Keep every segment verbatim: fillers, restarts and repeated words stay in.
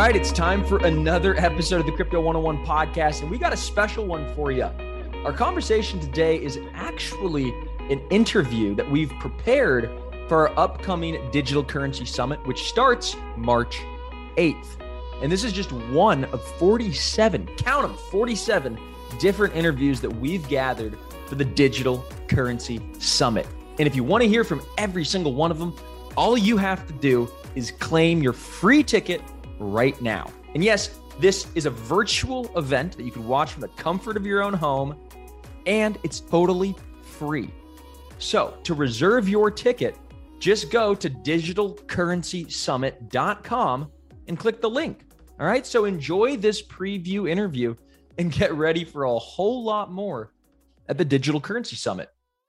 right, it's time for another episode of the Crypto one oh one podcast, and we got a special one for you. Our conversation today is actually an interview that we've prepared for our upcoming Digital Currency Summit, which starts March eighth. And this is just one of forty-seven, count them, forty-seven different interviews that we've gathered for the Digital Currency Summit. And if you want to hear from every single one of them, all you have to do is claim your free ticket right now. And yes, this is a virtual event that you can watch from the comfort of your own home, and it's totally free. So to reserve your ticket, just go to digital currency summit dot com and click the link. All right, so enjoy this preview interview and get ready for a whole lot more at the Digital Currency Summit.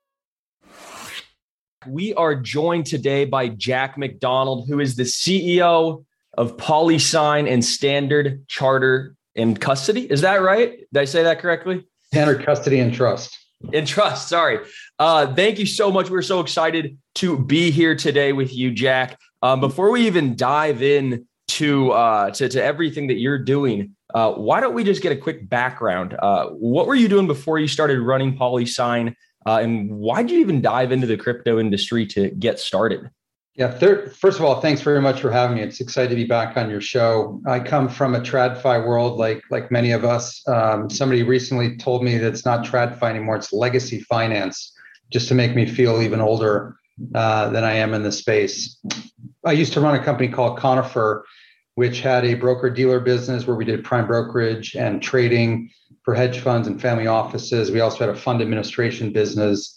We are joined today by Jack McDonald, who is the C E O of PolySign and Standard Charter and Custody. Is that right? Did I say that correctly? Standard Custody and Trust. And Trust, sorry. Uh, thank you so much. We're so excited to be here today with you, Jack. Um, before we even dive in to, uh, to, to everything that you're doing, uh, why don't we just get a quick background? Uh, what were you doing before you started running PolySign? Uh, and why did you even dive into the crypto industry to get started? Yeah, third, first of all, thanks very much for having me. It's exciting to be back on your show. I come from a TradFi world, like like many of us. Um, somebody recently told me that it's not TradFi anymore; it's legacy finance, just to make me feel even older uh, than I am in the space. I used to run a company called Conifer, which had a broker-dealer business where we did prime brokerage and trading for hedge funds and family offices. We also had a fund administration business.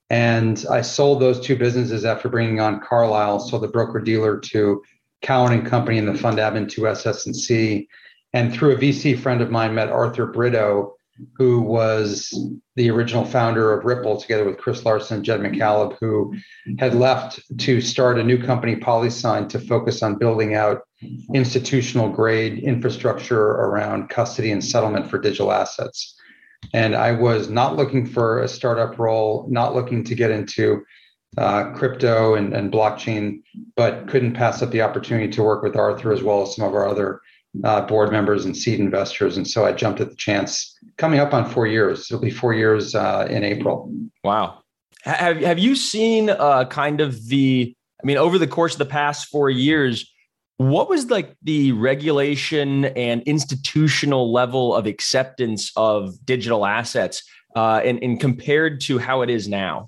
And I sold those two businesses after bringing on Carlyle, sold the broker-dealer to Cowen and Company and the fund admin to S S and C. And through a V C friend of mine, met Arthur Brito, who was the original founder of Ripple, together with Chris Larson and Jed McCaleb, who had left to start a new company, PolySign, to focus on building out institutional grade infrastructure around custody and settlement for digital assets. And I was not looking for a startup role, not looking to get into uh, crypto and, and blockchain, but couldn't pass up the opportunity to work with Arthur as well as some of our other uh, board members and seed investors. And so I jumped at the chance. Coming up on four years. It'll be four years uh, in April. Wow. Have, have you seen uh, kind of the, I mean, over the course of the past four years, what was like the regulation and institutional level of acceptance of digital assets uh, and, and compared to how it is now?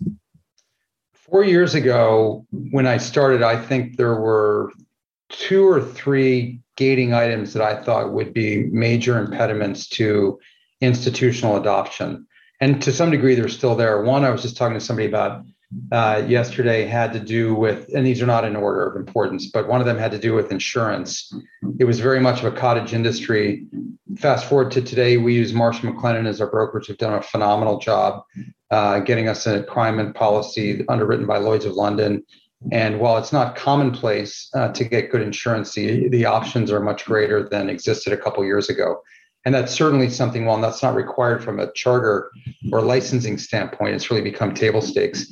Four years ago, when I started, I think there were two or three gating items that I thought would be major impediments to institutional adoption. And to some degree, they're still there. One, I was just talking to somebody about uh, yesterday, had to do with, and these are not in order of importance, but one of them had to do with insurance. It was very much of a cottage industry. Fast forward to today, we use Marsh McLennan as our brokerage, who've done a phenomenal job uh, getting us a prime policy underwritten by Lloyd's of London. And while it's not commonplace uh, to get good insurance, the, the options are much greater than existed a couple years ago. And that's certainly something, while that's not required from a charter or licensing standpoint, it's really become table stakes.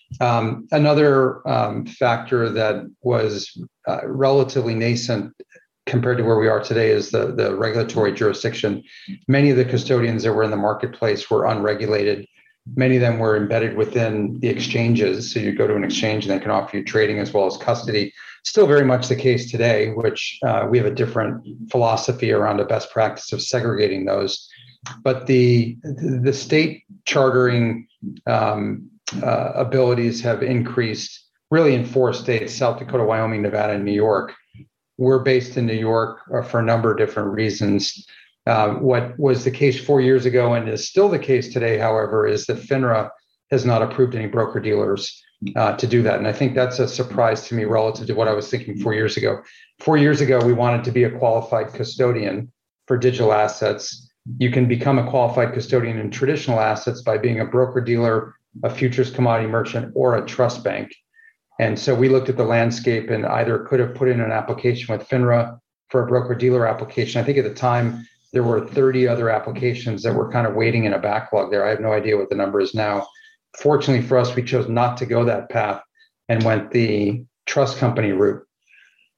Um, another um, factor that was uh, relatively nascent compared to where we are today is the, the regulatory jurisdiction. Many of the custodians that were in the marketplace were unregulated. Many of them were embedded within the exchanges. So you go to an exchange and they can offer you trading as well as custody. Still very much the case today, which uh, we have a different philosophy around a best practice of segregating those. But the, the state chartering um, uh, abilities have increased really in four states: South Dakota, Wyoming, Nevada, and New York. We're based in New York for a number of different reasons. Uh, what was the case four years ago and is still the case today, however, is that FINRA has not approved any broker-dealers uh, to do that. And I think that's a surprise to me relative to what I was thinking four years ago. Four years ago, we wanted to be a qualified custodian for digital assets. You can become a qualified custodian in traditional assets by being a broker-dealer, a futures commodity merchant, or a trust bank. And so we looked at the landscape and either could have put in an application with FINRA for a broker-dealer application. I think at the time, there were thirty other applications that were kind of waiting in a backlog there. I have no idea what the number is now. Fortunately for us, we chose not to go that path and went the trust company route.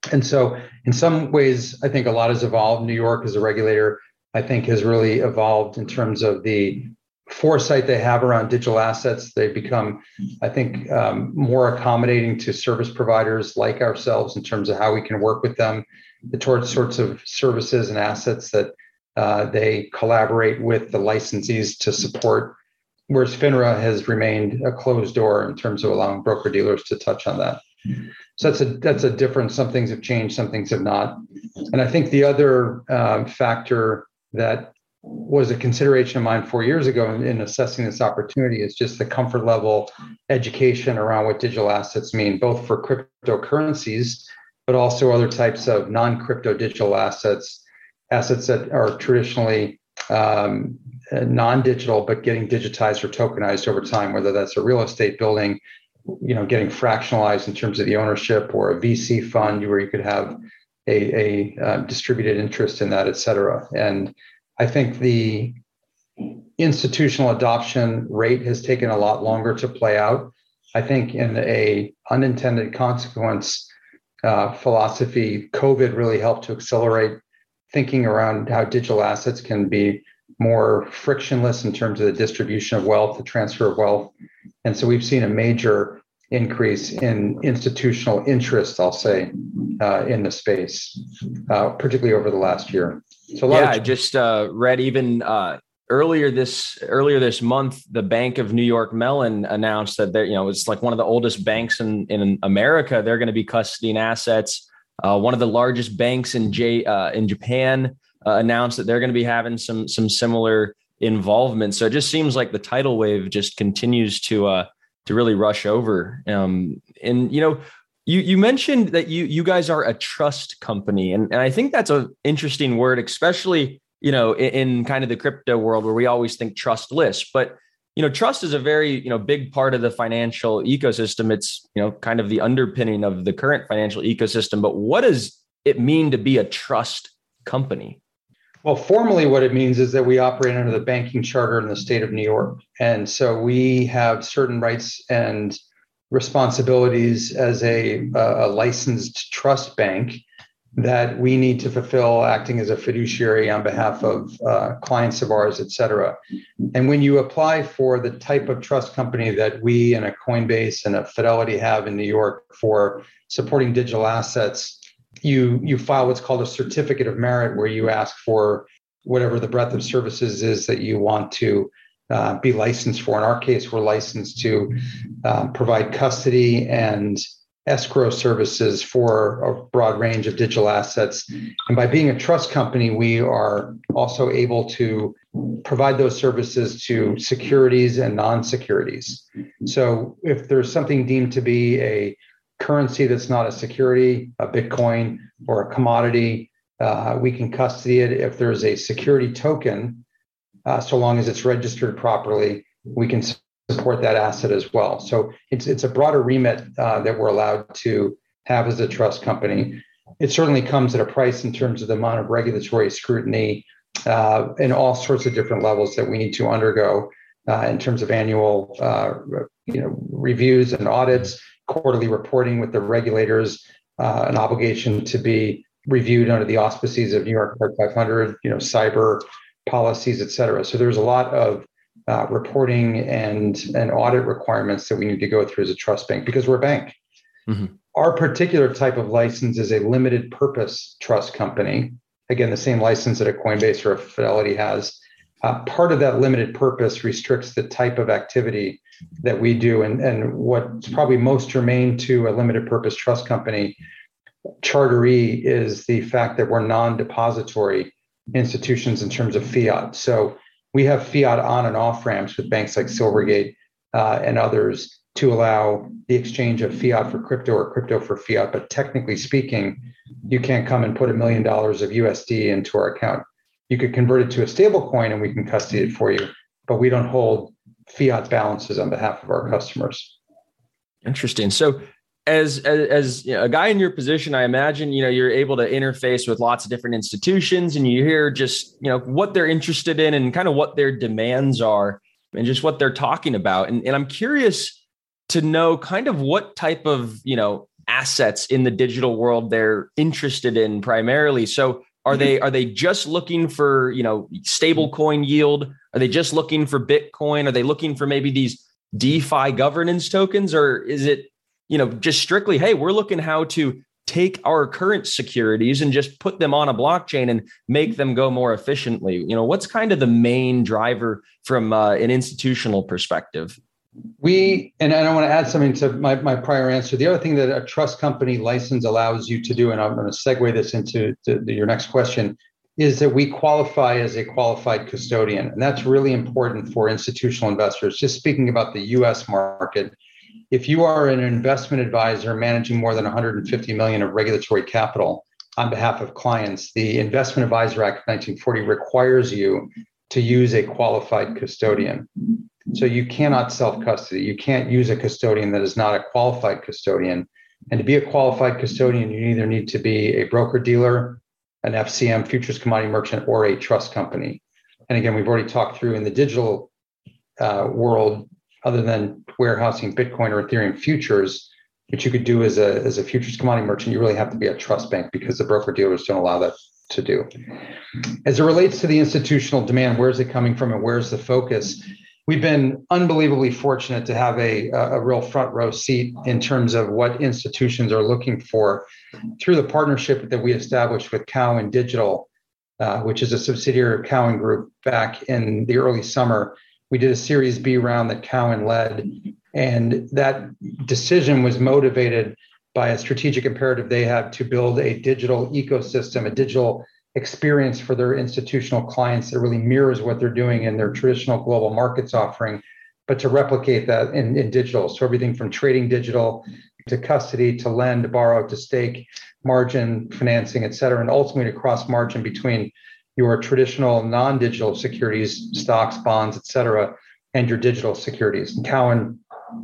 And so in some ways, I think a lot has evolved. New York as a regulator, I think, has really evolved in terms of the foresight they have around digital assets. They've become, I think, um, more accommodating to service providers like ourselves in terms of how we can work with them towards sorts of services and assets that uh, they collaborate with the licensees to support, whereas FINRA has remained a closed door in terms of allowing broker-dealers to touch on that. So that's a that's a difference. Some things have changed, some things have not. And I think the other um, factor that was a consideration of mine four years ago in, in assessing this opportunity is just the comfort level education around what digital assets mean, both for cryptocurrencies, but also other types of non-crypto digital assets, assets that are traditionally um, non-digital, but getting digitized or tokenized over time, whether that's a real estate building, you know, getting fractionalized in terms of the ownership, or a V C fund where you could have a, a uh, distributed interest in that, et cetera. And I think the institutional adoption rate has taken a lot longer to play out. I think in a unintended consequence uh, philosophy, COVID really helped to accelerate thinking around how digital assets can be more frictionless in terms of the distribution of wealth, the transfer of wealth. And so we've seen a major increase in institutional interest, I'll say, uh, in the space, uh, particularly over the last year. So yeah, I just uh, read even uh, earlier this earlier this month, the Bank of New York Mellon announced that they're, you know, it's like one of the oldest banks in, in America. They're going to be custodying assets. Uh, one of the largest banks in J uh, in Japan uh, announced that they're going to be having some some similar involvement. So it just seems like the tidal wave just continues to uh, to really rush over. Um, and you know. You you mentioned that you you guys are a trust company, and, and I think that's an interesting word, especially, you know, in, in kind of the crypto world where we always think trustless. But, you know, trust is a very, you know, big part of the financial ecosystem. It's, you know, kind of the underpinning of the current financial ecosystem. But what does it mean to be a trust company? Well, formally, what it means is that we operate under the banking charter in the state of New York. And so we have certain rights and responsibilities as a, a licensed trust bank that we need to fulfill, acting as a fiduciary on behalf of uh, clients of ours, et cetera. And when you apply for the type of trust company that we and a Coinbase and a Fidelity have in New York for supporting digital assets, you, you file what's called a certificate of merit, where you ask for whatever the breadth of services is that you want to Uh, be licensed for. In our case, we're licensed to um, provide custody and escrow services for a broad range of digital assets. And by being a trust company, we are also able to provide those services to securities and non-securities. So if there's something deemed to be a currency that's not a security, a Bitcoin or a commodity, uh, we can custody it. If there's a security token, Uh, so long as it's registered properly, we can support that asset as well. So it's it's a broader remit uh, that we're allowed to have as a trust company. It certainly comes at a price in terms of the amount of regulatory scrutiny uh, and all sorts of different levels that we need to undergo uh, in terms of annual uh, you know, reviews and audits, quarterly reporting with the regulators, uh, an obligation to be reviewed under the auspices of New York Part five hundred, you know, cyber policies, et cetera. So there's a lot of uh, reporting and, and audit requirements that we need to go through as a trust bank because we're a bank. Mm-hmm. Our particular type of license is a limited purpose trust company. Again, the same license that a Coinbase or a Fidelity has. Uh, part of that limited purpose restricts the type of activity that we do. And, and what's probably most germane to a limited purpose trust company charteree is the fact that we're non-depository institutions in terms of fiat. So we have fiat on and off ramps with banks like Silvergate uh, and others to allow the exchange of fiat for crypto or crypto for fiat. But technically speaking, you can't come and put a million dollars of U S D into our account. You could convert it to a stable coin and we can custody it for you, but we don't hold fiat balances on behalf of our customers. Interesting. So As as, as you know, a guy in your position, I imagine, you know, you're able to interface with lots of different institutions and you hear just, you know, what they're interested in and kind of what their demands are and just what they're talking about. And, and I'm curious to know kind of what type of, you know, assets in the digital world they're interested in primarily. So are they are they just looking for, you know, stable coin yield? Are they just looking for Bitcoin? Are they looking for maybe these DeFi governance tokens? Or is it, you know, just strictly, hey, we're looking how to take our current securities and just put them on a blockchain and make them go more efficiently? You know, what's kind of the main driver from uh, an institutional perspective? We, and I want to add something to my, my prior answer. The other thing that a trust company license allows you to do, and I'm going to segue this into the, the, your next question, is that we qualify as a qualified custodian. And that's really important for institutional investors. Just speaking about the U S market, if you are an investment advisor managing more than one hundred fifty million of regulatory capital on behalf of clients, the Investment Advisor Act of nineteen forty requires you to use a qualified custodian. So you cannot self-custody. You can't use a custodian that is not a qualified custodian. And to be a qualified custodian, you either need to be a broker-dealer, an F C M, futures commodity merchant, or a trust company. And again, we've already talked through in the digital uh, world, other than warehousing Bitcoin or Ethereum futures, which you could do as a, as a futures commodity merchant, you really have to be a trust bank because the broker-dealers don't allow that to do. As it relates to the institutional demand, where's it coming from and where's the focus? We've been unbelievably fortunate to have a, a real front row seat in terms of what institutions are looking for through the partnership that we established with Cowen Digital, uh, which is a subsidiary of Cowen Group. Back in the early summer, we did a Series B round that Cowen led, and that decision was motivated by a strategic imperative they have to build a digital ecosystem, a digital experience for their institutional clients that really mirrors what they're doing in their traditional global markets offering, but to replicate that in, in digital. So everything from trading digital to custody, to lend, to borrow, to stake, margin, financing, et cetera, and ultimately to cross margin between your traditional non-digital securities, stocks, bonds, et cetera, and your digital securities. And Cowen,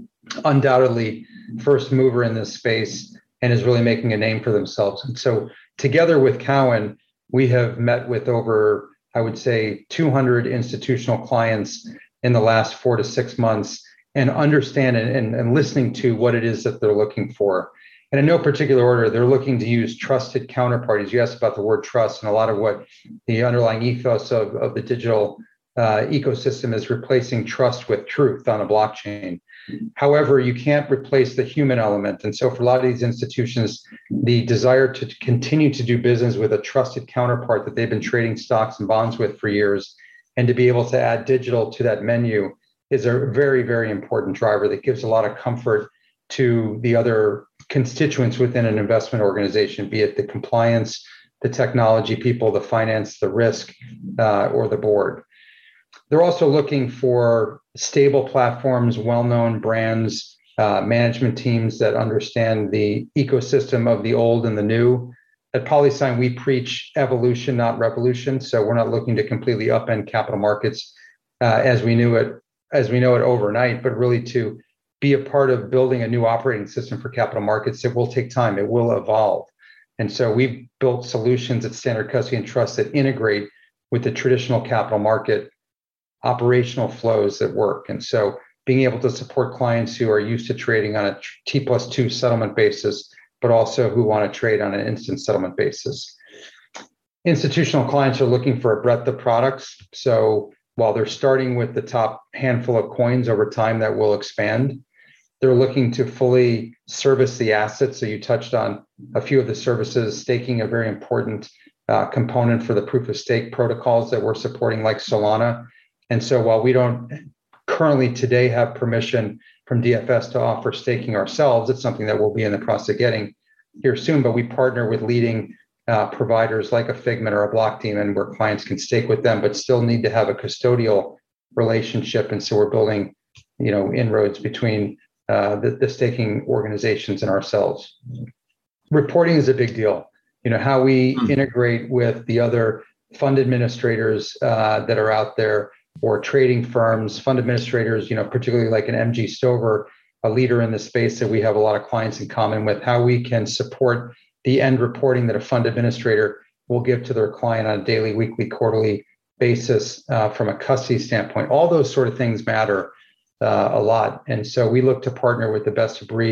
undoubtedly first mover in this space and is really making a name for themselves. And so together with Cowen, we have met with over, I would say, two hundred institutional clients in the last four to six months and understand and, and, and listening to what it is that they're looking for. And in no particular order, they're looking to use trusted counterparties. You asked about the word trust, and a lot of what the underlying ethos of, of the digital uh, ecosystem is replacing trust with truth on a blockchain. However, you can't replace the human element. And so for a lot of these institutions, the desire to continue to do business with a trusted counterpart that they've been trading stocks and bonds with for years, and to be able to add digital to that menu is a very, very important driver that gives a lot of comfort to the other constituents within an investment organization, be it the compliance, the technology people, the finance, the risk, uh, or the board. They're also looking for stable platforms, well-known brands, uh, management teams that understand the ecosystem of the old and the new. At PolySign, we preach evolution, not revolution. So we're not looking to completely upend capital markets uh, as we knew it, as we know it overnight, but really to be a part of building a new operating system for capital markets. It will take time. It will evolve. And so we've built solutions at Standard Custody and Trust that integrate with the traditional capital market operational flows that work. And so being able to support clients who are used to trading on a T plus two settlement basis, but also who want to trade on an instant settlement basis. Institutional clients are looking for a breadth of products. So while they're starting with the top handful of coins, over time that will expand. They're looking to fully service the assets. So you touched on a few of the services, staking a very important uh, component for the proof of stake protocols that we're supporting, like Solana. And so while we don't currently today have permission from D F S to offer staking ourselves, it's something that we'll be in the process of getting here soon, but we partner with leading uh, providers like a Figment or a Blockdaemon, where clients can stake with them, but still need to have a custodial relationship. And so we're building, you know, inroads between uh, the, the staking organizations and ourselves. Reporting is a big deal. You know, how we integrate with the other fund administrators uh, that are out there, or trading firms, fund administrators, you know, particularly like an M G Stover, a leader in the space that we have a lot of clients in common with, how we can support the end reporting that a fund administrator will give to their client on a daily, weekly, quarterly basis uh, from a custody standpoint. All those sort of things matter uh, a lot. And so we look to partner with the best of breed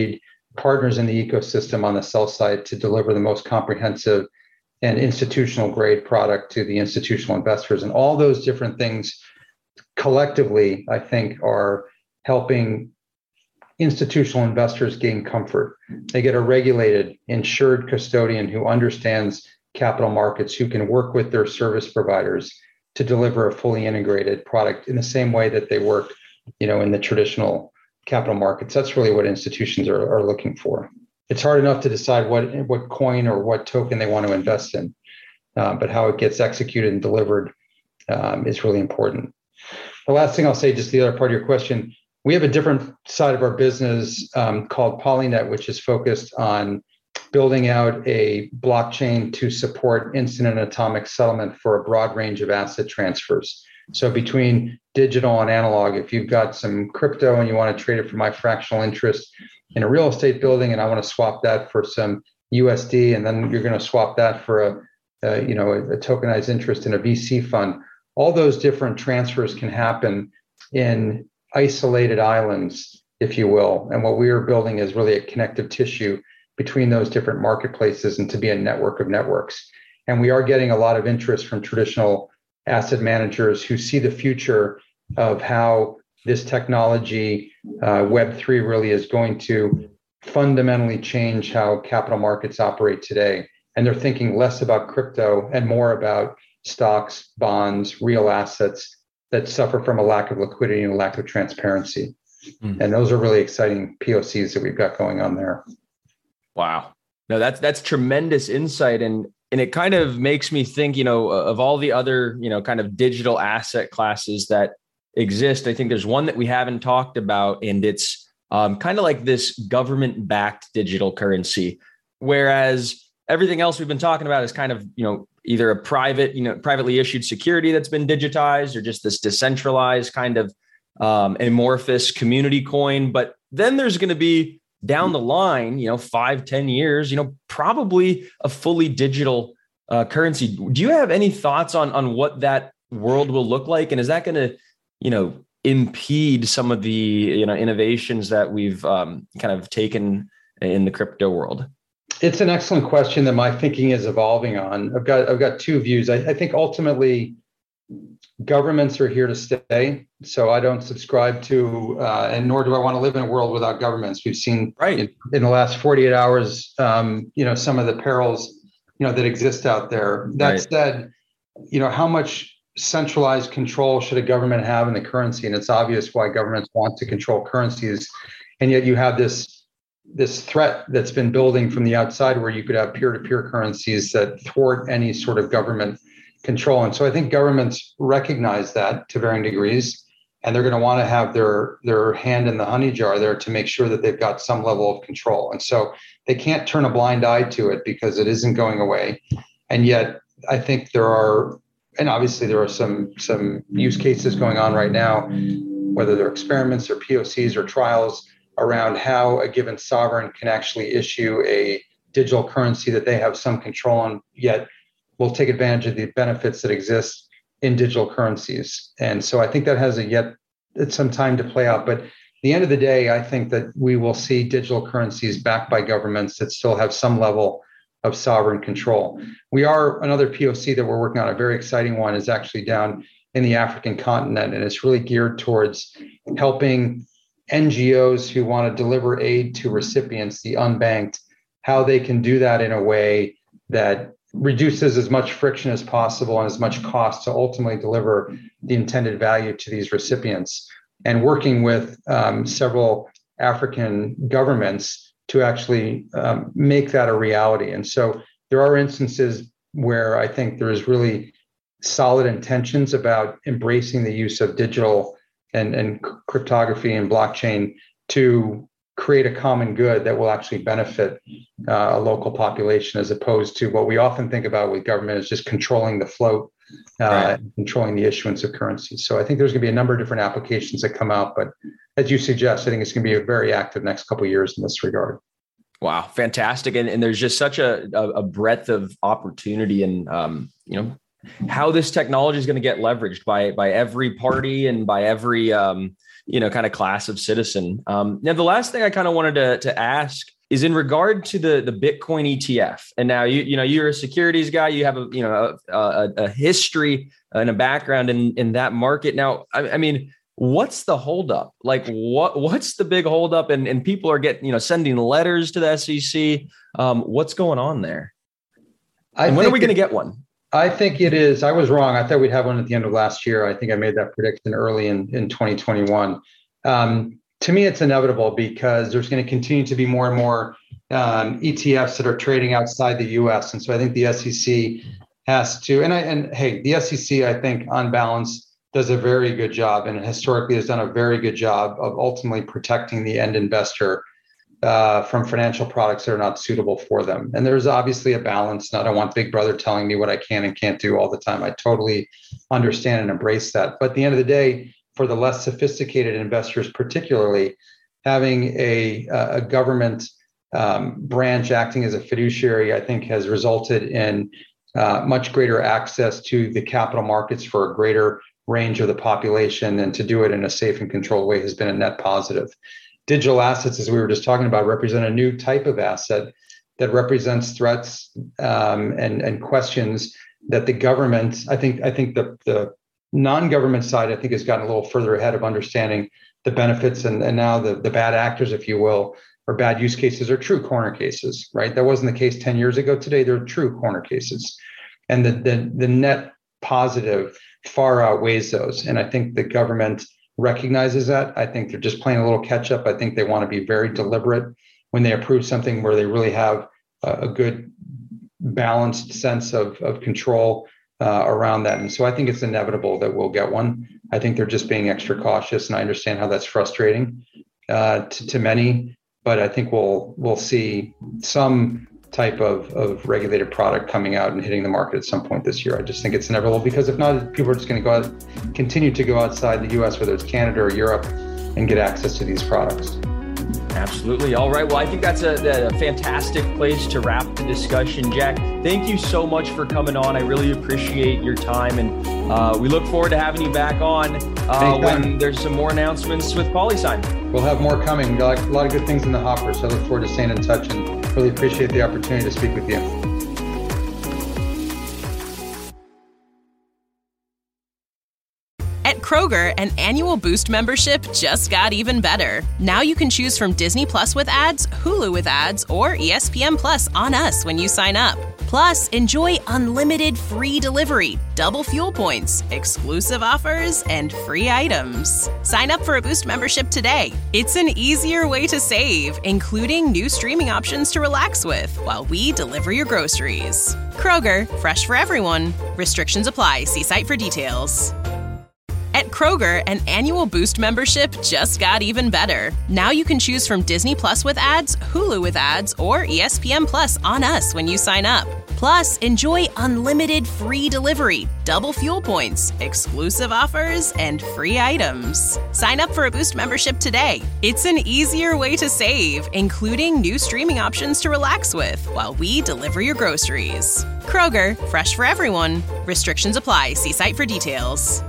partners in the ecosystem on the sell side to deliver the most comprehensive and institutional grade product to the institutional investors. And all those different things collectively, I think, are helping institutional investors gain comfort. They get a regulated, insured custodian who understands capital markets, who can work with their service providers to deliver a fully integrated product in the same way that they work, you know, in the traditional capital markets. That's really what institutions are, are looking for. It's hard enough to decide what what coin or what token they want to invest in, uh, but how it gets executed and delivered um, is really important. The last thing I'll say, just the other part of your question, we have a different side of our business um, called Polynet, which is focused on building out a blockchain to support instant and atomic settlement for a broad range of asset transfers. So between digital and analog, if you've got some crypto and you want to trade it for my fractional interest in a real estate building, and I want to swap that for some U S D, and then you're going to swap that for a, a you know, a, a tokenized interest in a V C fund. All those different transfers can happen in isolated islands, if you will. And what we are building is really a connective tissue between those different marketplaces and to be a network of networks. And we are getting a lot of interest from traditional asset managers who see the future of how this technology, uh, Web three, really is going to fundamentally change how capital markets operate today. And they're thinking less about crypto and more about stocks, bonds, real assets that suffer from a lack of liquidity and a lack of transparency. Mm. And those are really exciting P O Cs that we've got going on there. Wow. No, that's that's tremendous insight. And and it kind of makes me think, you know, of all the other, you know, kind of digital asset classes that exist. I think there's one that we haven't talked about, and it's um, kind of like this government-backed digital currency, whereas everything else we've been talking about is kind of, you know, either a private, you know, privately issued security that's been digitized, or just this decentralized kind of um, amorphous community coin. But then there's going to be down the line, you know, five, ten years, you know, probably a fully digital uh, currency. Do you have any thoughts on, on what that world will look like? And is that going to, you know, impede some of the, you know, innovations that we've um, kind of taken in the crypto world? It's an excellent question that my thinking is evolving on. I've got I've got two views. I, I think ultimately governments are here to stay. So I don't subscribe to, uh, and nor do I want to live in a world without governments. We've seen right. in, in the last forty-eight hours, um, you know, some of the perils, you know, that exist out there. That right. said, you know, how much centralized control should a government have in the currency? And it's obvious why governments want to control currencies. And yet you have this this threat that's been building from the outside where you could have peer-to-peer currencies that thwart any sort of government control. And so I think governments recognize that to varying degrees, and they're going to want to have their, their hand in the honey jar there to make sure that they've got some level of control. And so they can't turn a blind eye to it because it isn't going away. And yet I think there are, and obviously there are some, some use cases going on right now, whether they're experiments or P O Cs or trials around how a given sovereign can actually issue a digital currency that they have some control on, yet will take advantage of the benefits that exist in digital currencies. And so I think that has a yet it's some time to play out. But at the end of the day, I think that we will see digital currencies backed by governments that still have some level of sovereign control. We are, another P O C that we're working on, a very exciting one, is actually down in the African continent, and it's really geared towards helping N G Os who want to deliver aid to recipients, the unbanked, how they can do that in a way that reduces as much friction as possible and as much cost to ultimately deliver the intended value to these recipients. And working with um, several African governments to actually um, make that a reality. And so there are instances where I think there is really solid intentions about embracing the use of digital and, and cryptography and blockchain to create a common good that will actually benefit uh, a local population, as opposed to what we often think about with government is just controlling the float, uh, right. controlling the issuance of currency. So I think there's going to be a number of different applications that come out, but as you suggest, I think it's going to be a very active next couple of years in this regard. Wow, fantastic. And, and there's just such a, a breadth of opportunity and, um, you know, how this technology is going to get leveraged by by every party and by every um, you know kind of class of citizen. Um, now, the last thing I kind of wanted to to ask is in regard to the, the Bitcoin E T F. And now, you you know, you're a securities guy, you have a, you know, a, a, a history and a background in, in that market. Now, I, I mean, what's the holdup? Like, what what's the big holdup? And, and people are getting, you know, sending letters to the S E C. Um, what's going on there? I and when are we going to it, get one? I think it is. I was wrong. I thought we'd have one at the end of last year. I think I made that prediction early in, in twenty twenty-one. Um, to me, it's inevitable because there's going to continue to be more and more um, E T Fs that are trading outside the U S. And so I think the S E C has to, and I, and hey, the S E C, I think on balance, does a very good job and historically has done a very good job of ultimately protecting the end investor uh, from financial products that are not suitable for them. And there's obviously a balance. And I don't want Big Brother telling me what I can and can't do all the time. I totally understand and embrace that. But at the end of the day, for the less sophisticated investors, particularly, having a, a government um, branch acting as a fiduciary, I think has resulted in uh, much greater access to the capital markets for a greater range of the population, and to do it in a safe and controlled way has been a net positive. Digital assets, as we were just talking about, represent a new type of asset that represents threats um, and, and questions that the government, I think, I think the, the non-government side, I think, has gotten a little further ahead of understanding the benefits, and, and now the, the bad actors, if you will, or bad use cases are true corner cases, right? That wasn't the case ten years ago. Today, they're true corner cases. And the, the, the net positive far outweighs those. And I think the government recognizes that. I think they're just playing a little catch up. I think they want to be very deliberate when they approve something where they really have a, a good balanced sense of, of control uh, around that. And so I think it's inevitable that we'll get one. I think they're just being extra cautious, and I understand how that's frustrating uh, to, to many, but I think we'll we'll see some type of, of regulated product coming out and hitting the market at some point this year. I just think it's inevitable, because if not, people are just going to go out, continue to go outside the U S, whether it's Canada or Europe, and get access to these products. Absolutely. All right. Well, I think that's a, a fantastic place to wrap the discussion. Jack, thank you so much for coming on. I really appreciate your time, and uh, we look forward to having you back on uh, when there's some more announcements with PolySign. We'll have more coming. A lot of good things in the hopper, so I look forward to staying in touch, and really appreciate the opportunity to speak with you. At Kroger, an annual Boost membership just got even better. Now you can choose from Disney Plus with ads, Hulu with ads, or E S P N Plus on us when you sign up. Plus, enjoy unlimited free delivery, double fuel points, exclusive offers, and free items. Sign up for a Boost membership today. It's an easier way to save, including new streaming options to relax with while we deliver your groceries. Kroger, fresh for everyone. Restrictions apply. See site for details. At Kroger, an annual Boost membership just got even better. Now you can choose from Disney Plus with ads, Hulu with ads, or E S P N Plus on us when you sign up. Plus, enjoy unlimited free delivery, double fuel points, exclusive offers, and free items. Sign up for a Boost membership today. It's an easier way to save, including new streaming options to relax with while we deliver your groceries. Kroger, fresh for everyone. Restrictions apply. See site for details.